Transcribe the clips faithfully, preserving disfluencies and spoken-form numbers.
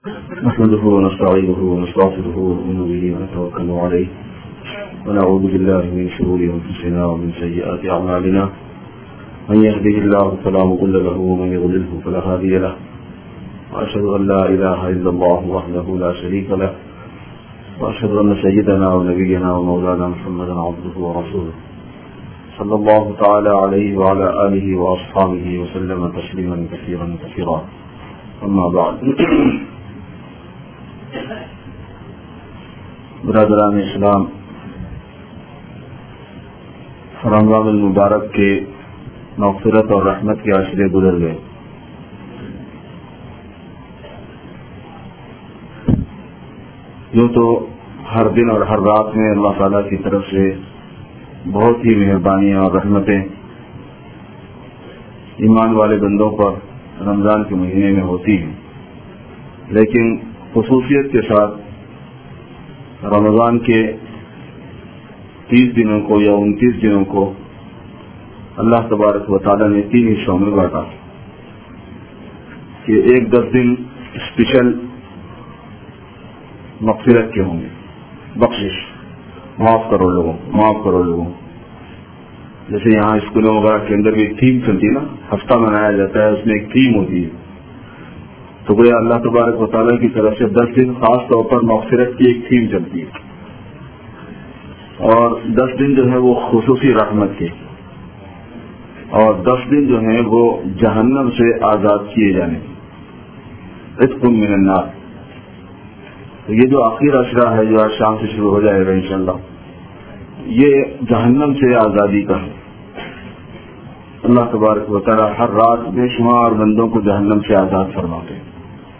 نحمده ونستعينه ونستغفره ونؤمن به ونتوكل عليه ونعوذ بالله من شرور أنفسنا ومن سيئات أعمالنا من يهده الله فلا مضل له ومن يضلله فلا هادي له وأشهد أن لا إله إلا الله وحده لا شريك له وأشهد أن سيدنا ونبينا ومولانا محمدا عبده ورسوله صلى الله تعالى عليه وعلى آله وأصحابه وسلم تسليما كثيرا كثيرا أما بعد. برادران اسلام، رمضان المبارک کے مغفرت اور رحمت کے عشرے گزر گئے. یوں تو ہر دن اور ہر رات میں اللہ تعالیٰ کی طرف سے بہت ہی مہربانیاں اور رحمتیں ایمان والے بندوں پر رمضان کے مہینے میں ہوتی ہیں، لیکن خصوصیت کے ساتھ رمضان کے تیس دنوں کو یا انتیس دنوں کو اللہ تبارک و تعالیٰ نے تین حصوں میں بانٹا کہ ایک دس دن اسپیشل مغفرت کے ہوں گے، بخشش، معاف کرو لوگوں معاف کرو لوگوں جیسے یہاں اسکولوں وغیرہ کے اندر بھی ایک تھیم چلتی ہے نا، ہفتہ منایا جاتا ہے، اس میں ایک تھیم ہوتی ہے. تو گویا اللہ تبارک و تعالیٰ کی طرف سے دس دن خاص طور پر مغفرت کی ایک تھیم چلتی ہے، اور دس دن جو ہے وہ خصوصی رحمت کے، اور دس دن جو ہیں وہ جہنم سے آزاد کیے جانے کے، عتق من النار. تو یہ جو آخر عشرہ ہے جو آج شام سے شروع ہو جائے گا انشاءاللہ، یہ جہنم سے آزادی کا ہے. اللہ تبارک و تعالیٰ ہر رات بے شمار بندوں کو جہنم سے آزاد فرماتے ہیں،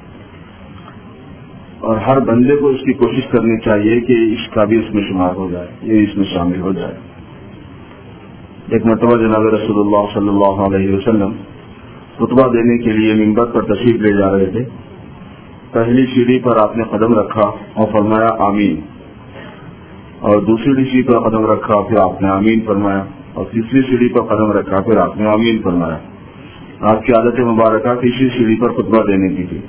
اور ہر بندے کو اس کی کوشش کرنی چاہیے کہ اس کا بھی اس میں شمار ہو جائے، یہ اس میں شامل ہو جائے. ایک مرتبہ جناب رسول اللہ صلی اللہ علیہ وسلم خطبہ دینے کے لیے منبر پر تشریف لے جا رہے تھے. پہلی سیڑھی پر آپ نے قدم رکھا اور فرمایا آمین، اور دوسری سیڑھی پر قدم رکھا پھر آپ نے آمین فرمایا، اور تیسری سیڑھی پر قدم رکھا پھر آپ نے آمین فرمایا. آپ کی عادت مبارکہ تیسری سیڑھی پر خطبہ دینے کی تھی.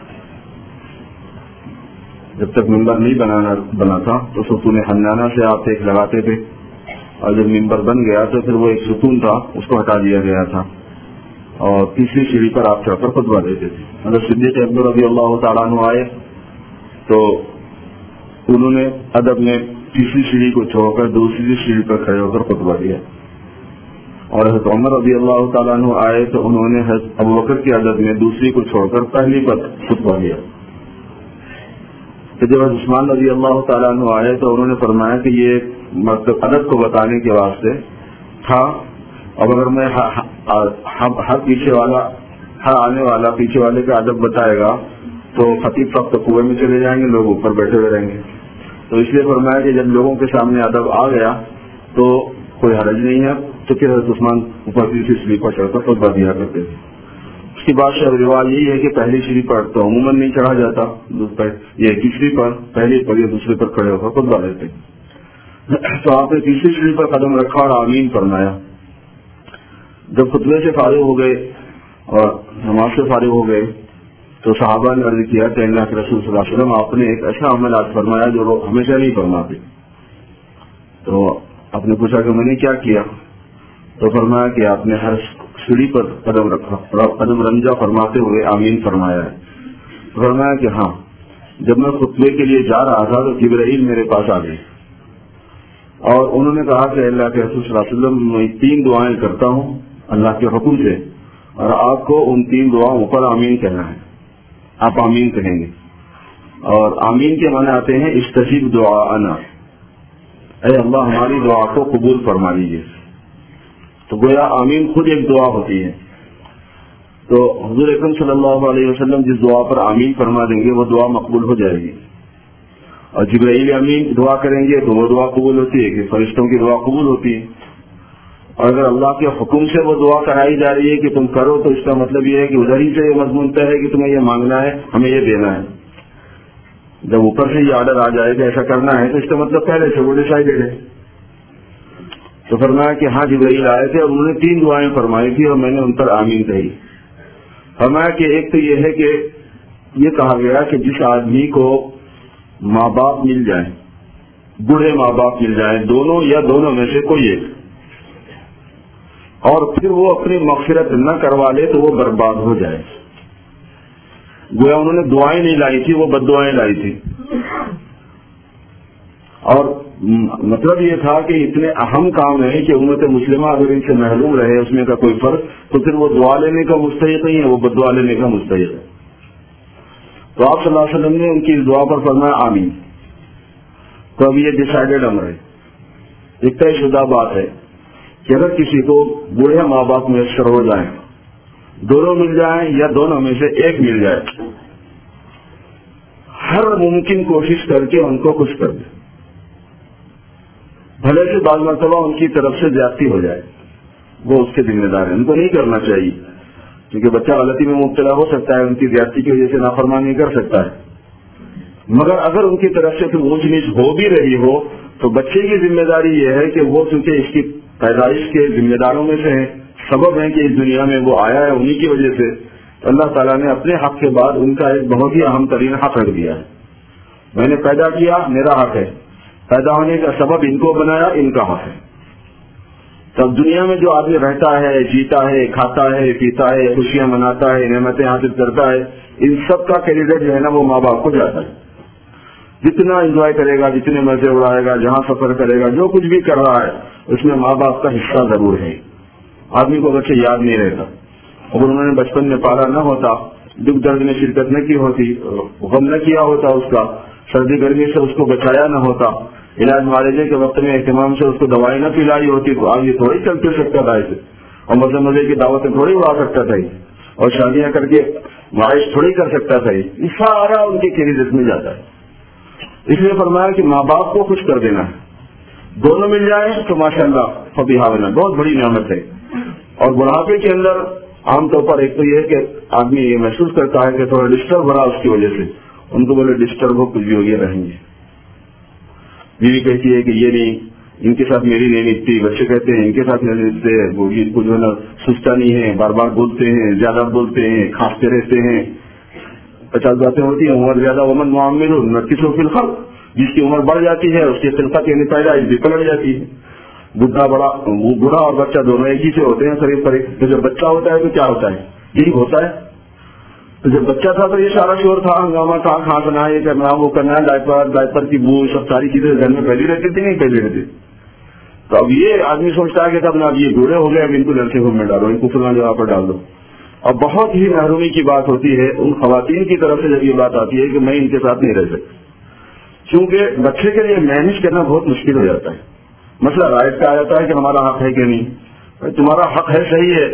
جب تک ممبر نہیں بنانا بنا تھا تو ستون حنانہ سے آپ ایک لگاتے تھے، اور جب ممبر بن گیا تو پھر وہ ایک ستون تھا اس کو ہٹا دیا گیا تھا، اور تیسری سیڑھی پر آپ چڑھ کر خطبہ دیتے تھے. مطلب صدیق اکبر رضی اللہ تعالیٰ عنہ آئے تو انہوں نے ادب میں تیسری سیڑھی کو چھوڑ کر دوسری سیڑھی پر کھڑے ہو کر خطبہ دیا، اور حضرت عمر رضی اللہ تعالیٰ عنہ آئے تو انہوں نے حضرت ابوبکر کی ادب میں دوسری کو چھوڑ کر پہلی پر خطبہ دیا. تو جب حضرت عثمان رضی اللہ تعالیٰ عنہ آئے تو انہوں نے فرمایا کہ یہ مطلب ادب کو بتانے کے واسطے تھا، اب اگر میں ہر پیچھے والا ہر آنے والا پیچھے والے کا ادب بتائے گا تو خطیب فقط کنویں میں چلے جائیں گے، لوگ اوپر بیٹھے ہوئے رہیں گے. تو اس لیے فرمایا کہ جب لوگوں کے سامنے ادب آ گیا تو کوئی حرج نہیں ہے. تو پھر حضرت عثمان اوپر تیسری سیڑھی پر چڑھ کر خطبہ دیا کرتے تھے. اس کی بات سے رواج یہی ہے کہ پہلی سیڑھی پر تو عموماً نہیں چڑھا جاتا، یہ تیسری پر پہلی پر یا دوسرے پر کھڑے ہو کر خطبہ دیتے. تو آپ نے تیسری سیڑھی پر قدم رکھا اور آمین فرمایا. جب خطبے سے فارغ ہو گئے اور نماز سے فارغ ہو گئے تو صحابہ نے عرض کیا کہ اللہ کے رسول صلی اللہ علیہ وسلم آپ نے ایک ایسا عمل آج فرمایا جو لوگ ہمیشہ نہیں فرماتے. تو آپ نے پوچھا کہ میں نے کیا کیا؟ تو فرمایا کہ آپ نے ہر سیڑھی پر قدم رکھا اور قدم رنجا فرماتے ہوئے آمین فرمایا ہے. فرمایا کہ ہاں، جب میں خطبے کے لیے جا رہا تھا تو جبرائیل میرے پاس آ گئی اور انہوں نے کہا کہ اللہ کے رسول صلی اللہ علیہ وسلم میں تین دعائیں کرتا ہوں اللہ کے حکم سے، اور آپ کو ان تین دعاؤں پر آمین کہنا ہے. آپ آمین کہیں گے، اور آمین کے معنی آتے ہیں استجیب دعاءنا، اے اللہ ہماری دعا کو قبول فرما لیجیے. تو گویا آمین خود ایک دعا ہوتی ہے. تو حضور اکرم صلی اللہ علیہ وسلم جس دعا پر آمین فرما دیں گے وہ دعا مقبول ہو جائے گی، اور جبرائیل امین دعا کریں گے تو وہ دعا قبول ہوتی ہے کہ فرشتوں کی دعا قبول ہوتی ہے. اور اگر اللہ کے حکم سے وہ دعا کرائی جا رہی ہے کہ تم کرو تو اس کا مطلب یہ ہے کہ ادھر ہی سے یہ مضمون طے ہے کہ تمہیں یہ مانگنا ہے، ہمیں یہ دینا ہے. جب اوپر سے یہ آرڈر آ جائے کہ ایسا کرنا ہے تو اس کا مطلب پہلے سے وہ ڈیسائیڈڈ ہے. تو فرمایا کہ ہاں جبرائیل آئے تھے اور انہوں نے تین دعائیں فرمائی تھی اور میں نے ان پر آمین کہی. فرمایا کہ ایک تو یہ ہے کہ یہ کہا گیا کہ جس آدمی کو ماں باپ مل جائیں، بوڑھے ماں باپ مل جائیں، دونوں یا دونوں میں سے کوئی ایک، اور پھر وہ اپنی مغفرت نہ کروا لے تو وہ برباد ہو جائے. گویا انہوں نے دعائیں نہیں لائی تھی، وہ بد دعائیں لائی تھی. اور مطلب یہ تھا کہ اتنے اہم کام ہے کہ امت مسلمہ اگر ان سے محروم رہے اس میں کا کوئی فرق، تو پھر وہ دعا لینے کا مستحق نہیں ہے، وہ بد دعا لینے کا مستحق ہے. تو آپ صلی اللہ علیہ وسلم نے ان کی اس دعا پر فرمایا آمین. تو اب یہ ڈسائڈیڈ امر ہے، ایک طے شدہ بات ہے کہ اگر کسی کو بوڑھے ماں باپ میسر ہو جائیں، دونوں مل جائیں یا دونوں میں سے ایک مل جائے، ہر ممکن کوشش کر کے ان کو خوش کر دے. بھلے سے بعض مرتبہ ان کی طرف سے زیادتی ہو جائے، وہ اس کے ذمہ دار ہیں، ان کو نہیں کرنا چاہیے، کیونکہ بچہ غلطی میں مبتلا ہو سکتا ہے، ان کی زیادتی کی وجہ سے نافرمانی کر سکتا ہے. مگر اگر ان کی طرف سے کوئی اونچ نیچ ہو بھی رہی ہو تو بچے کی ذمہ داری یہ ہے کہ وہ چونکہ اس کی پیدائش کے ذمہ داروں میں سے ہیں، سبب ہے کہ اس دنیا میں وہ آیا ہے انہی کی وجہ سے، تو اللہ تعالیٰ نے اپنے حق کے بعد ان کا ایک بہت ہی اہم ترین حق رکھ دیا ہے. میں نے پیدا کیا، میرا حق ہے، پیدا ہونے کا سبب ان کو بنایا، ان کا حق ہے. تب دنیا میں جو آدمی رہتا ہے، جیتا ہے، کھاتا ہے، پیتا ہے، خوشیاں مناتا ہے، نعمتیں حاصل کرتا ہے، ان سب کا کریڈٹ جو ہے نا وہ ماں باپ کو جاتا ہے. جتنا انجوائے کرے گا، جتنے مزے اڑائے گا، جہاں سفر کرے گا، جو کچھ بھی کر رہا ہے اس میں ماں باپ کا حصہ ضرور ہے. آدمی کو بچے یاد نہیں رہتا. اگر انہوں نے بچپن میں پالا نہ ہوتا، دکھ درد میں شرکت نہ کی ہوتی، غم نہ کیا ہوتا اس کا، سردی گرمی سے اس کو بچایا نہ ہوتا، علاج معالجے کے وقت میں اہتمام سے اس کو دوائی نہ پلائی ہوتی، تو آج یہ تھوڑی چل پھر سکتا تھا اسے، اور مزے مزے کی دعوتیں تھوڑی اڑا سکتا تھا، اور شادیاں کر کے معاش تھوڑی کر سکتا تھا. یہ سارا ان کی کریڈٹ میں جاتا ہے. اس لیے فرمایا کہ ماں باپ کو خوش کر دینا ہے. دونوں مل جائیں تو ماشاءاللہ فبیہا ونعم، بہت بڑی نعمت ہے. اور بڑھاپے کے اندر عام طور پر ایک تو یہ ہے کہ آدمی یہ محسوس کرتا ہے کہ تھوڑا ڈسٹرب ہو رہا اس کی وجہ سے. ان کو بولے ڈسٹرب ہو، کچھ بھی ہو گیا رہیں گے. بیوی کہتی ہے کہ یہ نہیں، ان کے ساتھ میری نہیں نپتی. بچے کہتے ہیں ان کے ساتھ نہیں نپتے، وہ کچھ جو ہے نا سستا نہیں ہے، بار بار بولتے ہیں، زیادہ بولتے ہیں، کھانستے رہتے ہیں. پچاس باتیں ہوتی ہیں. عمر زیادہ ومن معمر نرکس و فی الخلق، جس کی عمر بڑھ جاتی ہے اس کی خلقت یعنی پیدائش بھی پلٹ جاتی ہے. بڈھا بڑا بوڑھا اور بچہ دونوں ایک ہی سے ہوتے ہیں قریب قریب. تو جب بچہ ہوتا ہے تو کیا ہوتا ہے؟ یہی ہوتا ہے. تو جب بچہ تھا تو یہ سارا شور تھا، ہنگامہ تھا، کھانسنا، یہ کرنا، وہ کرنا، ڈائپر ڈائپر کی بو، سب ساری چیزیں گھر میں پہلی رہتی تھی نہیں پہلی رہتی. تو اب یہ آدمی سوچتا ہے کہ تب نا اب یہ بوڑھے ہو گئے، اب ان کو نرسنگ ہوم میں ڈالو، ان کو فلاں جگہ پر ڈال دو. اور بہت ہی محرومی کی بات ہوتی ہے ان خواتین کی طرف سے جب یہ بات آتی ہے کہ میں ان کے ساتھ نہیں رہ سکتی، کیونکہ بچے کے لیے مینج کرنا بہت مشکل ہو جاتا ہے. مسئلہ رائٹ کا آ جاتا ہے کہ ہمارا حق ہے کہ نہیں. تمہارا حق ہے، صحیح ہے،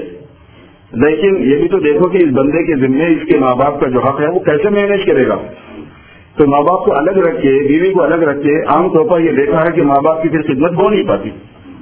لیکن یہ بھی تو دیکھو کہ اس بندے کے ذمے اس کے ماں باپ کا جو حق ہے وہ کیسے مینج کرے گا. تو ماں باپ کو الگ رکھ کے، بیوی کو الگ رکھ کے، عام طور پر یہ دیکھا ہے کہ ماں باپ کی پھر خدمت ہو نہیں پاتی،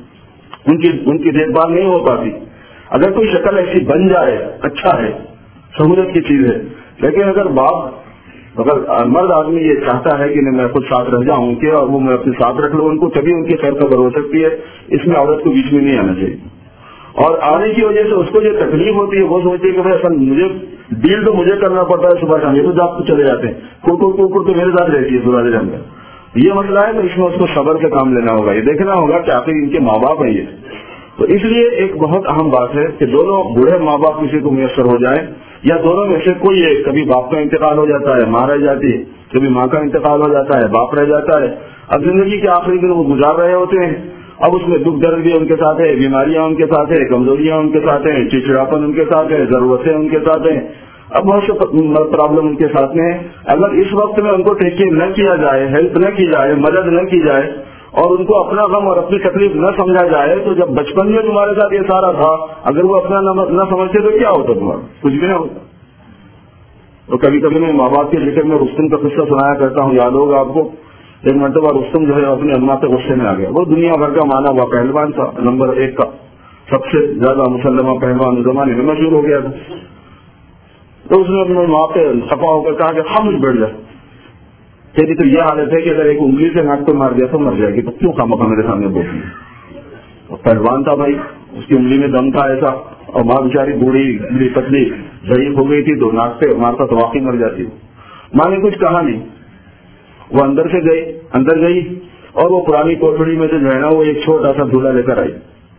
ان کی ان کی دیکھ بھال نہیں ہو پاتی. اگر کوئی شکل ایسی بن جائے اچھا ہے، سہولت کی چیز ہے، لیکن اگر باپ اگر مرد آدمی یہ چاہتا ہے کہ میں خود ساتھ رہ جاؤں ان کے اور وہ میں اپنے ساتھ رکھ لوں ان کو، تبھی ان کی خیر خبر ہو سکتی ہے. اس میں عورت کو بیچ میں نہیں آنا چاہیے. اور آنے کی وجہ سے اس کو جو تکلیف ہوتی ہے وہ سوچتی ہے کہ بھائی اصل مجھے ڈیل تو مجھے کرنا پڑتا ہے صبح شام، یہ تو جاب کو چلے جاتے ہیں، کوکر کوکر تو میرے ساتھ رہتی ہے پورا دن. یہ مسئلہ ہے تو اس میں اس کو صبر سے کام لینا ہوگا، یہ دیکھنا ہوگا کہ آخر ان کے ماں باپ ہیں یہ. تو اس لیے ایک بہت اہم بات ہے کہ دونوں بوڑھے ماں باپ کسی کو میسر ہو جائیں، یا دونوں میں سے کوئی ایک، کبھی باپ کا انتقال ہو جاتا ہے ماں رہ جاتی ہے، کبھی ماں کا انتقال ہو جاتا ہے باپ رہ جاتا ہے. اب زندگی کے آخری دن وہ گزار رہے ہوتے ہیں، اب اس میں دکھ درد بھی ان کے ساتھ ہے، بیماریاں ان کے ساتھ ہے، کمزوریاں ان کے ساتھ ہیں، چڑچڑاپن ان کے ساتھ ہے، ضرورتیں ان کے ساتھ ہیں، اب بہت سے پرابلم ان کے ساتھ میں. اگر اس وقت میں ان کو ٹیک کیئر نہ کیا جائے، ہیلپ نہ کی جائے، مدد نہ کی جائے، اور ان کو اپنا غم اور اپنی تکلیف نہ سمجھا جائے، تو جب بچپن میں تمہارے ساتھ یہ سارا تھا اگر وہ اپنا نہ سمجھتے تو کیا ہوتا تمہارا؟ کچھ بھی نہ ہوتا. تو کبھی کبھی میں ماں باپ کے ذکر میں رستم کا قصہ سنایا کرتا ہوں، یاد ہوگا آپ کو. ایک مرتبہ رستم جو ہے اپنی اماں سے غصے میں آ گیا. وہ دنیا بھر کا مانا ہوا پہلوان تھا، نمبر ایک کا، سب سے زیادہ مسلمہ پہلوان زمانے میں مشہور ہو گیا تھا. تو اس نے اپنے ماں پہ خفا ہو کر کہا کہ خاموش بیٹھ جائے. تیری تو یہ حالت ہے کہ اگر ایک انگلی سے ناک کو مار دیا تو مر جائے گی، تو کیوں خامخواہ میرے سامنے بولتی ہے؟ پہلوان تھا بھائی، اس کی انگلی میں دم تھا ایسا، اور ماں بیچاری بوڑھی پتلی ضعیف ہو گئی تھی تو ناک پہ مارتا تو واقعی مر جاتی. ماں نے کچھ کہا نہیں، وہ اندر سے گئی اندر گئی اور وہ پرانی کوٹڑی میں سے جو ہے نا وہ ایک چھوٹا سا دھولا لے کر آئی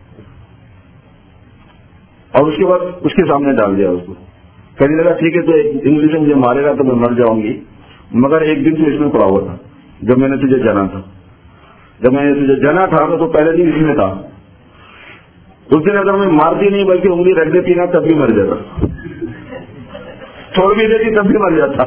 اور اس کے بعد اس کے سامنے ڈال دیا اس کو. کہنے لگا ٹھیک ہے تو انگلش میں مجھے مارے گا تو میں مر جاؤں گی، مگر ایک دن تو اس میں پڑا ہوا تھا جب میں نے تجھے جنا تھا. جب میں نے تجھے جنا تھا تو پہلے دن اس میں تھا. اس دن اگر میں مارتی نہیں بلکہ انگلی رکھ دیتی نا تب بھی مر جاتا، چھوڑ بھی دیتی تب بھی مر جاتا.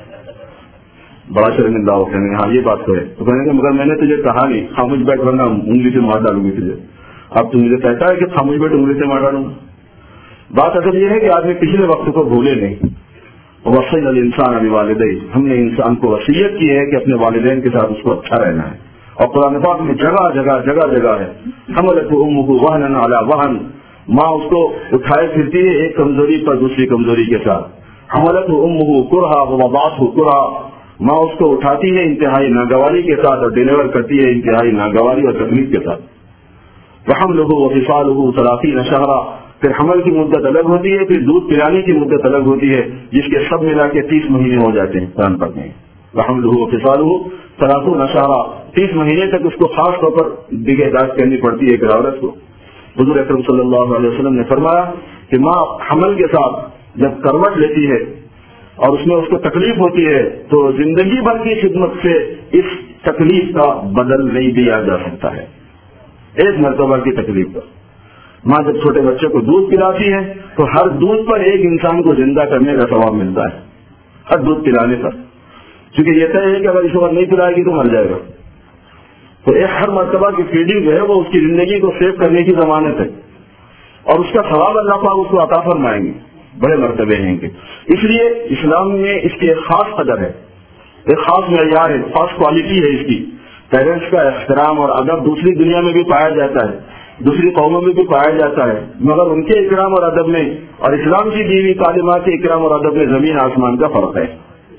بڑا شرمندہ ہو کہنے ہاں یہ بات تو ہے. تو کہنے کہ مگر میں نے تجھے کہا نہیں خاموش بیٹھ ورنہ انگلی سے مار ڈالوں گی تجھے. اب تو مجھے کہتا ہے کہ خاموش بیٹھ انگلی سے مار ڈالوں گا. بات اصل یہ ہے کہ آدمی پچھلے وقت کو بھولے نہیں. وصینا الانسان بوالدیہ، ہم نے انسان کو وصیت کی ہے کہ اپنے والدین کے ساتھ اس کو اچھا رہنا ہے. اور قرآن پاک میں جگہ جگہ جگہ جگہ ہے حملته امه وهنا على وهن، ماں اس کو اٹھائے پھرتی ہے ایک کمزوری پر دوسری کمزوری کے ساتھ. حملته امه كرها ووضعته كرها، ماں اس کو اٹھاتی ہے انتہائی ناگواری کے ساتھ اور ڈیلیور کرتی ہے انتہائی ناگواری اور تکلیف کے ساتھ. وحمله وفصاله ثلاثين شهرا، پھر حمل کی مدت الگ ہوتی ہے، پھر دودھ پلانے کی مدت الگ ہوتی ہے جس کے سب ملا کے تیس مہینے ہو جاتے ہیں. قرآن پاک میں وحمله وفصاله ثلاثون شهرا، تیس مہینے تک اس کو خاص طور پر نگہداشت کرنی پڑتی ہے ایک عورت کو. حضور اکرم صلی اللہ علیہ وسلم نے فرمایا کہ ماں حمل کے ساتھ جب کروٹ لیتی ہے اور اس میں اس کو تکلیف ہوتی ہے تو زندگی بھر کی خدمت سے اس تکلیف کا بدل نہیں دیا جا سکتا ہے. ایک مرتبہ کی تکلیف پر ماں جب چھوٹے بچے کو دودھ پلاتی ہے تو ہر دودھ پر ایک انسان کو زندہ کرنے کا ثواب ملتا ہے، ہر دودھ پلانے پر. کیونکہ یہ طے ہے کہ اگر اس وقت نہیں پلائے گی تو مر جائے گا. تو ایک ہر مرتبہ کی فیڈنگ جو ہے وہ اس کی زندگی کو سیو کرنے کی ضمانت ہے اور اس کا ثواب اللہ پاک اس کو عطا فرمائیں گے. بڑے مرتبے ہیں کہ اس لیے اسلام میں اس کی ایک خاص قدر ہے، ایک خاص معیار ہے، خاص کوالٹی ہے اس کی. پیرنٹس کا احترام اور ادب دوسری دنیا میں بھی پایا جاتا ہے، دوسری قوموں میں بھی پایا جاتا ہے، مگر ان کے اکرام اور ادب میں اور اسلام کی دیوی تعلیمات کے اکرام اور ادب میں زمین آسمان کا فرق ہے.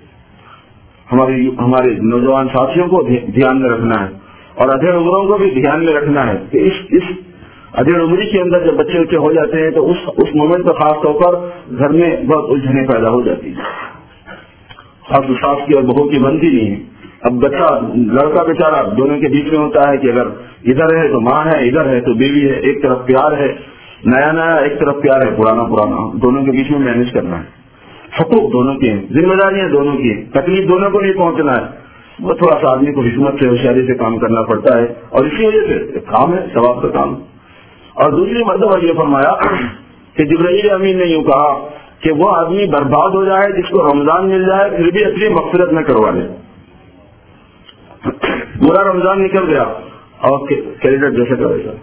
ہماری ہمارے نوجوان ساتھیوں کو دھیان میں رکھنا ہے اور ادھیڑ عمروں کو بھی دھیان میں رکھنا ہے کہ اس اس ادھیڑ عمری کے اندر جب بچے بچے ہو جاتے ہیں تو اس اس مومنٹ پر خاص طور پر گھر میں بہت الجھنیں پیدا ہو جاتی ہیں. خاص ساس کی اور بہو کی بنتی نہیں ہے. اب بچہ لڑکا بیچارہ دونوں کے بیچ میں ہوتا ہے کہ اگر ادھر ہے تو ماں ہے، ادھر ہے تو بیوی ہے، ایک طرف پیار ہے نیا نیا، ایک طرف پیار ہے پرانا پرانا، دونوں کے بیچ میں مینج کرنا ہے. حقوق دونوں کے ہیں، ذمہ داریاں دونوں کی ہیں، تکلیف دونوں کو نہیں پہنچنا ہے. وہ تھوڑا سا آدمی کو حکمت سے ہوشیاری سے کام کرنا پڑتا ہے اور اسی وجہ سے کام ہے، ثواب کا کام. اور دوسری مرتبہ یہ فرمایا کہ جبرائیل امین نے یوں کہا کہ وہ آدمی برباد ہو جائے جس کو رمضان مل جائے پھر بھی اپنی مغفرت نہ کروا لے. پورا رمضان نکل گیا اور کریڈٹ جیسے کا ویسا،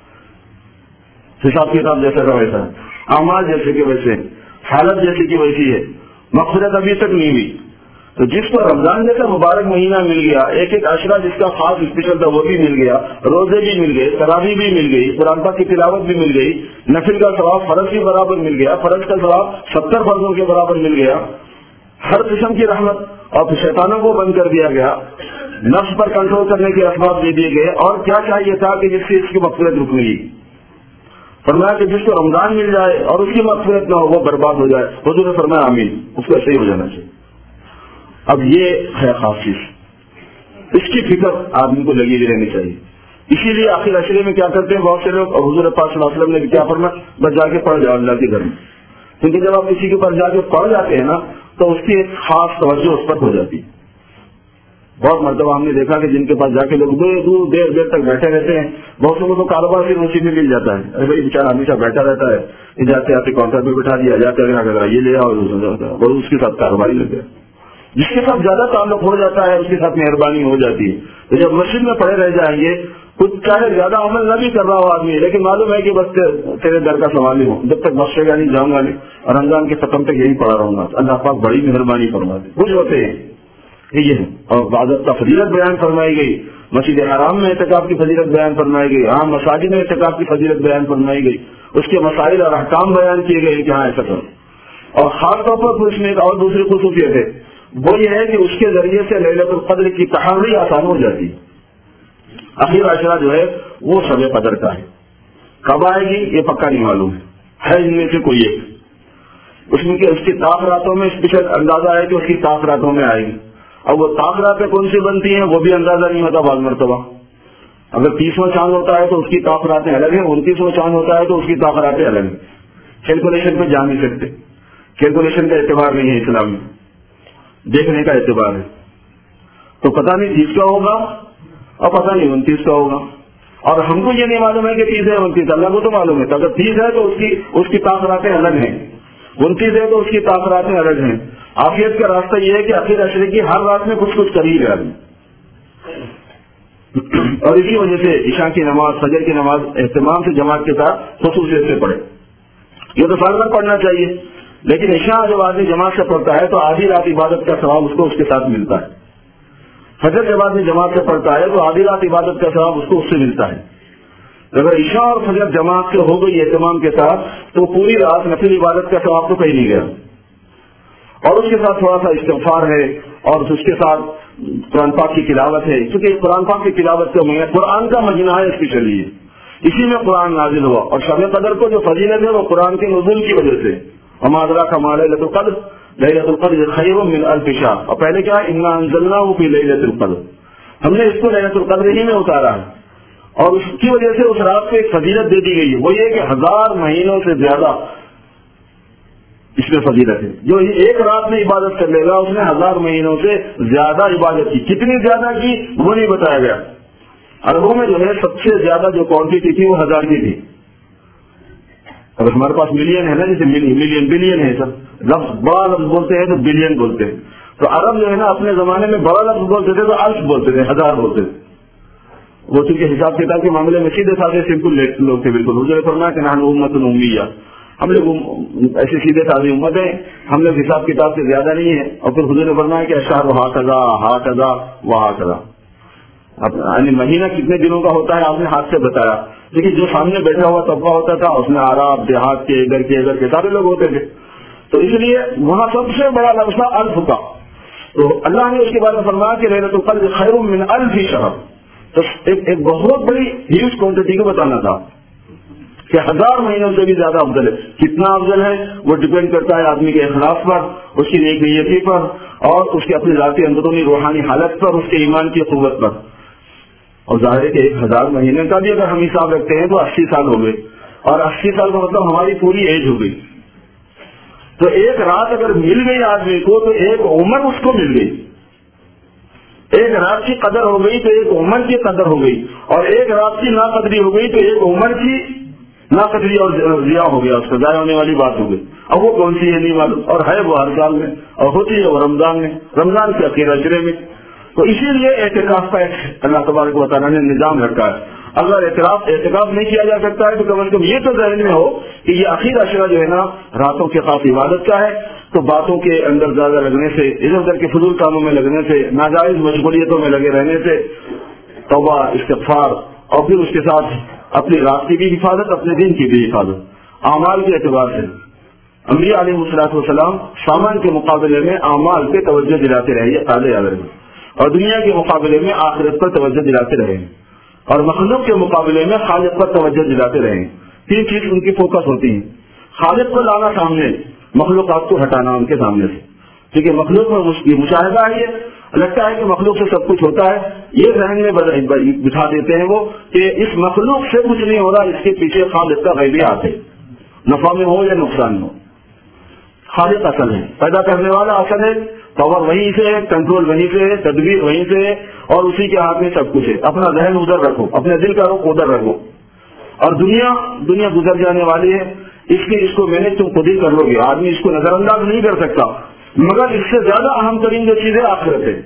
حساب کتاب جیسا کا ویسا، اعمال جیسے کہ ویسے، حالت جیسے کہ ویسی ہے، مغفرت ابھی تک نہیں ہوئی. تو جس کو رمضان جیسا مبارک مہینہ مل گیا، ایک ایک عشرہ جس کا خاص اسپیشل تھا وہ بھی مل گیا، روزے بھی مل گئے، تراویح بھی مل گئی، قرآن پاک کی تلاوت بھی مل گئی، نفل کا ثواب فرض کے برابر مل گیا، فرض کا ثواب ستر فرضوں کے برابر مل گیا، ہر قسم کی رحمت اور شیطانوں کو بند کر دیا گیا، نفس پر کنٹرول کرنے کے اسباب دے دیے گئے. اور کیا چاہیے تھا کہ جس سے اس کی مغفرت رک گئی. فرمایا کہ جس کو رمضان مل جائے اور اس کی مغفرت نہ ہو وہ برباد ہو جائے. حضور نے فرمایا آمین، اس کو صحیح ہو جانا چاہیے. اب یہ ہے خاص چیز، اس کی فکر آدمی کو لگی رہنی چاہیے. اسی لیے آخر عشرے میں کیا کرتے ہیں بہت سے لوگ، اور حضور پاک صلی اللہ علیہ وسلم نے کیا فرمایا، بس جا کے پڑھ جاؤ اللہ کے گھر میں. کیونکہ جب آپ کسی کے پاس جا کے پڑھ جاتے ہیں نا تو اس کی ایک خاص توجہ اس پر ہو جاتی ہے. بہت مرتبہ ہم نے دیکھا کہ جن کے پاس جا کے لوگ دور دور دیر دیر تک بیٹھے رہتے ہیں، بہت سے لوگوں کو کاروبار سے روشی میں مل جاتا ہے. ارے بھائی بیچارہ ہمیشہ بیٹھا رہتا ہے، جاتے آتے کاؤنٹر پہ بٹھا دیا، جاتے اگر یہ لے آؤ اور اس کے ساتھ کاروباری لگ گیا. جس کے ساتھ زیادہ تعلق ہو جاتا ہے اس کے ساتھ مہربانی ہو جاتی ہے. تو جب مسجد میں پڑے رہ جائیں گے، کچھ چاہے زیادہ عمل نہ بھی کر رہا ہو آدمی، لیکن معلوم ہے کہ بس تیرے در کا سوال ہی ہوں، جب تک بخشے گا نہیں جاؤں گا نہیں، اور رمضان کے ختم تک یہی پڑا رہوں گا. اللہ پاک بڑی مہربانی فرماتے کچھ ہوتے ہیں یہ ہے. اور عبادت کا فضیلت بیان فرمائی گئی، مسجد حرام میں اعتکاف کی فضیلت بیان فرمائی گئی، عام مساجد میں اعتکاف کی فضیلت بیان فرمائی گئی، اس کے مسائل اور احکام بیان کیے گئے کہ ہاں ایسا کرو. اور خاص طور پر اس میں ایک اور دوسری خصوصیت ہے، وہ یہ ہے کہ اس کے ذریعے سے لیلۃ القدر کی تحری آسان ہو جاتی ہے. اخیر عشرہ جو ہے وہ شب قدر کا ہے. کب آئے گی یہ پکا نہیں معلوم ہے ان میں سے کوئی ایک. اس میں کہ اس کی طاق راتوں میں اسپیشل اندازہ ہے کہ اس کی طاق راتوں میں آئے گی. اب وہ طاق راتیں کون سی بنتی ہیں وہ بھی اندازہ نہیں ہوتا بعض مرتبہ. اگر تیسواں چاند ہوتا ہے تو اس کی طاق راتیں الگ ہیں, انتیسواں چاند ہوتا ہے تو اس کی طاق راتیں الگ ہیں. کیلکولیشن پہ جا نہیں سکتے, کیلکولیشن کا اعتبار نہیں ہے اسلام میں, دیکھنے کا اعتبار ہے. تو پتہ نہیں تیس کا ہوگا اور پتہ نہیں انتیس کا ہوگا, اور ہم کو یہ نہیں معلوم ہے کہ تیس ہے انتیس, اللہ کو تو معلوم ہے. اگر تیس ہے تو اس کی اس کی طاق راتیں الگ ہیں, انتیس ہے تو اس کی طاق راتیں الگ ہیں. عافیت کا راستہ یہ ہے کہ عقید عشرے کی ہر رات میں کچھ کچھ کر ہی رہا ہے, اور اسی وجہ سے عشاء کی نماز, فجر کی نماز اہتمام سے جماعت کے ساتھ خصوصیت سے پڑھے. یہ تو سال بھر پڑھنا چاہیے, لیکن عشاء جب آدمی جماعت سے پڑھتا ہے تو آدھی رات عبادت کا ثواب اس کو اس کے ساتھ ملتا ہے. فجر جب آدمی جماعت سے پڑھتا ہے تو آدھی رات عبادت کا ثواب اس کو اس سے ملتا ہے. اگر عشاء اور فجر جماعت سے ہو گئی اہتمام کے ساتھ تو پوری رات نفل عبادت کا ثواب تو کہیں نہیں گیا, اور اس کے ساتھ تھوڑا سا استغفار ہے, اور اس کے ساتھ قرآن پاک کی تلاوت ہے, کیونکہ قرآن پاک کی تلاوت کا مہینہ قرآن کا مجمع ہے اسپیشلی, اسی میں قرآن نازل ہوا. اور شب قدر کو جو فضیلت ہے وہ قرآن کے نزول کی وجہ سے, وما ادراک ما لیلۃ القدر لیلۃ القدر خیر من الف شہر. اور پہلے کیا, انا انزلناہ فی لیلۃ القدر, ہم نے اس کو لیلۃ القدر ہی میں اتارا ہے, اور اس کی وجہ سے اس رات کو ایک فضیلت دے دی گئی ہے, وہ یہ کہ ہزار مہینوں سے زیادہ اس میں فضیلت ہے. جو ایک رات میں عبادت کر لے گا اس نے ہزار مہینوں سے زیادہ عبادت کی. کتنی زیادہ کی وہ نہیں بتایا گیا. عربوں میں جو ہے سب سے زیادہ جو کوانٹٹی تھی وہ ہزار کی تھی. اگر ہمارے پاس ملین ہے نا, جیسے ملین بلین ہے, سب لفظ بڑا لفظ بولتے ہیں تو بلین بولتے ہیں, تو عرب جو ہے نا اپنے زمانے میں بڑا لفظ بولتے تھے تو الف بولتے تھے, ہزار بولتے تھے. وہ چونکہ حساب کتاب کے معاملے میں سیدھے سادے سمپل لوگ تھے بالکل. حضور فرمایا کہ نحن امۃ امیہ, ہم لوگ ایسے سیدھے سادی امت ہیں, ہم لوگ حساب کتاب سے زیادہ نہیں ہے. اور پھر حضور نے فرمایا کہ اشہر ہا کذا ہا کذا وہا کذا, یعنی مہینہ کتنے دنوں کا ہوتا ہے آپ نے ہاتھ سے بتایا. لیکن جو سامنے بیٹھا ہوا طبقہ ہوتا تھا اس میں عرب دیہات کے ادھر کے ادھر کے سارے لوگ ہوتے تھے, تو اس لیے وہاں سب سے بڑا لفظ تھا الف کا. تو اللہ نے اس کے بارے میں فرمایا کہ لیلۃ القدر خیر من الف شہر, تو ایک, ایک بہت بڑی ہیوج کوانٹٹی کو بتانا تھا کہ ہزار مہینوں سے بھی زیادہ افضل ہے. کتنا افضل ہے وہ ڈپینڈ کرتا ہے آدمی کے اخلاق پر, اس کی نیک نیتی پر, اور اس کے اپنی ذاتی اندرونی روحانی حالت پر, اس کے ایمان کی قوت پر. اور ظاہر ہے کہ ایک ہزار مہینے کا بھی اگر ہم حساب رکھتے ہیں تو اسی سال ہو گئے, اور اسی سال کا مطلب ہماری پوری ایج ہو گئی. تو ایک رات اگر مل گئی آدمی کو تو ایک عمر اس کو مل گئی. ایک رات کی قدر ہو گئی تو ایک عمر کی قدر ہو گئی, اور ایک رات کی ناقدری ہو گئی تو ایک عمر کی ناقدری اور ضیاء ہو گیا, اس کو ضائع ہونے والی بات ہو گئی. اب وہ کون سی ہے نہیں معلوم, اور ہے وہ ہر سال میں, اور ہوتی ہے وہ رمضان میں, رمضان کے اخیر عشرے میں. تو اسی لیے اعتکاف کا ایک اللہ تبارک و تعالیٰ نے نظام رکھا ہے. اگر اعتکاف اعتکاف نہیں کیا جا سکتا ہے تو کم از کم یہ تو ذہن میں ہو کہ یہ اخیر عشرہ جو ہے نا راتوں کے خاص عبادت کا ہے. تو باتوں کے اندر زیادہ لگنے سے, ادھر ادھر کے فضول کاموں میں لگنے سے, ناجائز مشغولیتوں میں لگے رہنے سے توبہ استغفار, اور پھر اس کے ساتھ اپنی رات کی بھی حفاظت, اپنے دین کی بھی حفاظت. اعمال کے اعتبار سے انبیاء علیہ الصلوۃ والسلام سامان کے مقابلے میں اعمال پہ توجہ دلاتے رہے, یہ قاعدہ یاد رہے, اور دنیا کے مقابلے میں آخرت پر توجہ دلاتے رہے, اور مخلوق کے مقابلے میں خالق پر توجہ دلاتے رہے. تین چیز ان کی فوکس ہوتی ہیں. خالق کو لانا سامنے, مخلوقات کو ہٹانا ان کے سامنے سے, کیونکہ مخلوق میں مشاہدہ ہے, یہ لگتا ہے کہ مخلوق سے سب کچھ ہوتا ہے. یہ ذہن میں بٹھا دیتے ہیں وہ کہ اس مخلوق سے کچھ نہیں ہو رہا, اس کے پیچھے خالق کا غیبی ہاتھ ہے, نفع میں ہو یا نقصان میں ہو. خالق اصل ہے, پیدا کرنے والا اصل ہے, پاور وہیں سے ہے, کنٹرول وہیں سے ہے, تدبیر وہیں سے ہے, اور اسی کے ہاتھ میں سب کچھ ہے. اپنا ذہن ادھر رکھو, اپنے دل کا رخ ادھر رکھو. اور دنیا دنیا گزر جانے والی ہے, اس کی اس کو مینج تم خود ہی کر لو گے. آدمی اس کو نظر انداز نہیں کر سکتا, مگر اس سے زیادہ اہم ترین جو چیز ہے آخرت ہے.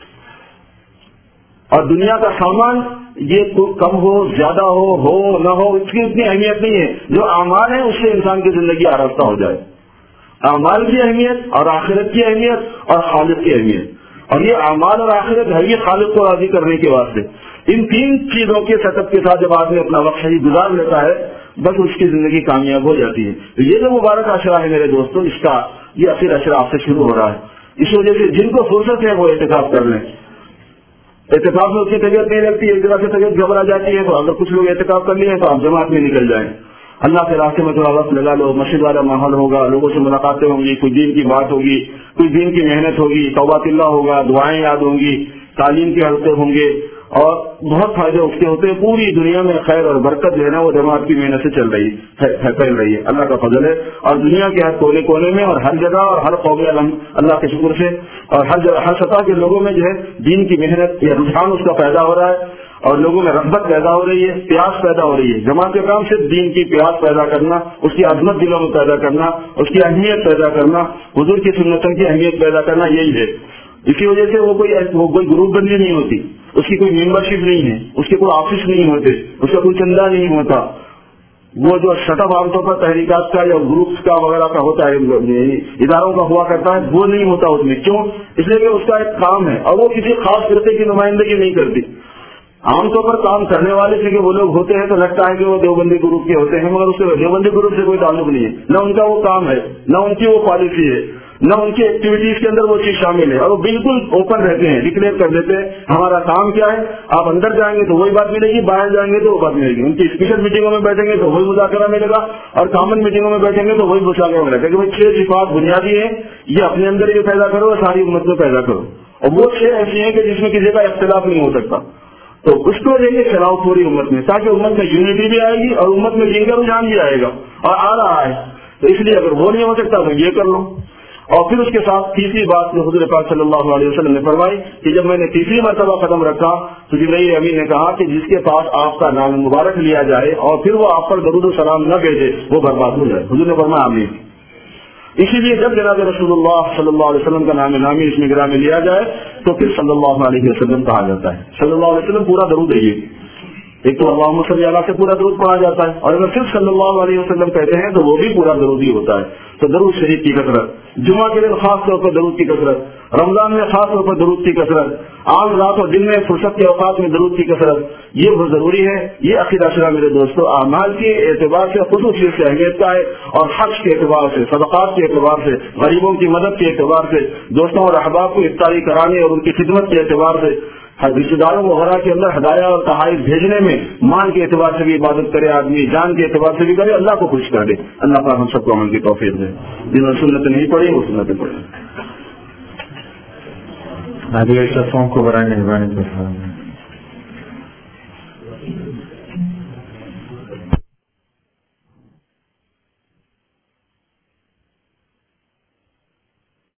اور دنیا کا سامان یہ کم ہو زیادہ ہو ہو نہ ہو, اس کی اتنی اہمیت نہیں ہے. جو اعمال ہے اس سے انسان کی زندگی آراستہ ہو جائے. اعمال کی اہمیت اور آخرت کی اہمیت اور خالق کی اہمیت, اور یہ اعمال اور آخرت ہے یہ خالق کو راضی کرنے کے واسطے. ان تین چیزوں کے سیٹ اپ کے ساتھ جب آدمی اپنا وقت صحیح گزار لیتا ہے بس اس کی زندگی کامیاب ہو جاتی ہے. یہ جو مبارک عشرہ ہے میرے دوستوں, اس کا یہ اخیر عشرہ آپ سے شروع ہو رہا ہے. اس وجہ سے جن کو فرصت ہے وہ اعتکاف کر لیں. اعتکاف میں اس کی طبیعت نہیں لگتی, ایک جگہ سے طبیعت گھبرا جاتی ہے, تو اگر کچھ لوگ اعتکاف کر لیے تو آپ جماعت میں نکل جائیں. اللہ کے راستے میں تھوڑا وقت لگا لو، مسجد والا ماحول ہوگا، لوگوں سے ملاقاتیں ہوں گی، کوئی دین کی بات ہوگی، کوئی دین کی محنت ہوگی، توبۃ اللہ ہوگا، دعائیں یاد ہوں گی، تعلیم کے حلقے ہوں گے، اور بہت فائدے اس کے ہوتے ہیں. پوری دنیا میں خیر اور برکت جو ہے نا وہ جماعت کی محنت سے چل رہی ہے، پھیل رہی ہے. اللہ کا فضل ہے. اور دنیا کے ہر کونے کونے میں اور ہر جگہ اور ہر قوم اللہ کے شکر سے اور ہر جگہ ہر سطح کے لوگوں میں جو ہے دین کی محنت یا رجحان اس کا پیدا ہو رہا ہے، اور لوگوں میں رغبت پیدا ہو رہی ہے، پیاس پیدا ہو رہی ہے. جماعت کا کام صرف دین کی پیاس پیدا کرنا، اس کی عظمت دلوں میں پیدا کرنا، اس کی اہمیت پیدا کرنا، حضور کی سنتوں کی اہمیت پیدا کرنا، یہی ہے. اسی وجہ سے وہ کوئی وہ کوئی گروپ بندی نہیں ہوتی، اس کی کوئی ممبرشپ نہیں ہے، اس کے کوئی آفس نہیں ہوتے، اس کا کوئی چندہ نہیں ہوتا. وہ جو سیٹ اپ عام طور پر تحریکات کا یا گروپس کا وغیرہ کا ہوتا ہے، اداروں کا ہوا کرتا ہے، وہ نہیں ہوتا اس میں. کیوں؟ اس لیے کہ اس کا ایک کام ہے اور وہ کسی خاص فرقے کی نمائندگی نہیں کرتی. عام طور پر کام کرنے والے سے کہ وہ لوگ ہوتے ہیں تو لگتا ہے کہ وہ دیوبندی گروپ کے ہوتے ہیں، مگر اس سے دیوبندی گروپ سے کوئی تعلق نہیں ہے. نہ ان کا وہ کام ہے، نہ ان کی وہ پالیسی ہے، نہ ان کی ایکٹیویٹیز کے اندر وہ چیز شامل ہے. اور وہ بالکل اوپن رہتے ہیں، ڈکلیئر کر دیتے ہیں ہمارا کام کیا ہے. آپ اندر جائیں گے تو وہی بات ملے گی، باہر جائیں گے تو وہ بات ملے گی. ان کی اسپیشل میٹنگوں میں بیٹھیں گے تو وہی مذاکرہ ملے گا، اور کامن میٹنگوں میں بیٹھیں گے تو وہی مذاکرہ ملے گا. کہ وہ چھ صفات بنیادی ہیں، یہ اپنے اندر یہ پیدا کرو اور ساری امت میں پیدا کرو. اور وہ چھ ایسی ہیں کہ جس میں کسی کا اختلاف نہیں ہو سکتا. تو اس کو دیں گے چلاؤ پوری امت میں، تاکہ امت میں یونٹی بھی آئے گی اور امت میں دین کا رجحان بھی آئے گا اور آ رہا ہے. تو اس لیے اگر وہ نہیں ہو سکتا تو یہ کر لو. اور پھر اس کے ساتھ تیسری بات جو حضور پاک صلی اللہ علیہ وسلم نے فرمائی کہ جب میں نے تیسری مرتبہ قدم رکھا تو جبرائیل امین نے کہا کہ جس کے پاس آپ کا نام مبارک لیا جائے اور پھر وہ آپ پر درود و سلام نہ بھیجے وہ برباد ہو جائے. حضور نے فرمایا آمین. اسی لیے جب جناب رسول اللہ صلی اللہ علیہ وسلم کا نام نامی اس میں گرا میں لیا جائے تو پھر صلی اللہ علیہ وسلم کہا جاتا ہے. صلی اللہ علیہ وسلم پورا درود ہے. یہ ایک تو اللہم صلی اللہ سے پورا درود پڑھا جاتا ہے، اور اگر صرف صلی اللہ علیہ وسلم کہتے ہیں تو وہ بھی پورا درود ہی ہوتا ہے. تو درود شریف کی کثرت، جمعہ کے دن خاص طور پر درود کی کثرت، رمضان میں خاص طور پر درود کی کثرت، عام رات اور دن میں فرصت کے اوقات میں درود کی کثرت، یہ بہت ضروری ہے. یہ عقیدہ شرح میرے دوستوں اعمال کے اعتبار سے خصوصیت سے اہمیت کا ہے، اور حج کے اعتبار سے، صدقات کے اعتبار سے، غریبوں کی مدد کے اعتبار سے، دوستوں اور احباب کو افطاری کرانے اور ان کی خدمت کے اعتبار سے، رشتے داروں وغیرہ کے اندر ہدایہ اور تحائف بھیجنے میں، مال کے اعتبار سے بھی عبادت کرے آدمی، جان کے اعتبار سے بھی کرے، اللہ کو خوش کر دے. اللہ پاک ہم سب کو عمل کی توفیق دے. جنہوں نے سنت نہیں پڑھی وہ سنتیں پڑھیں. نادر صفوں کو برائے مہربانی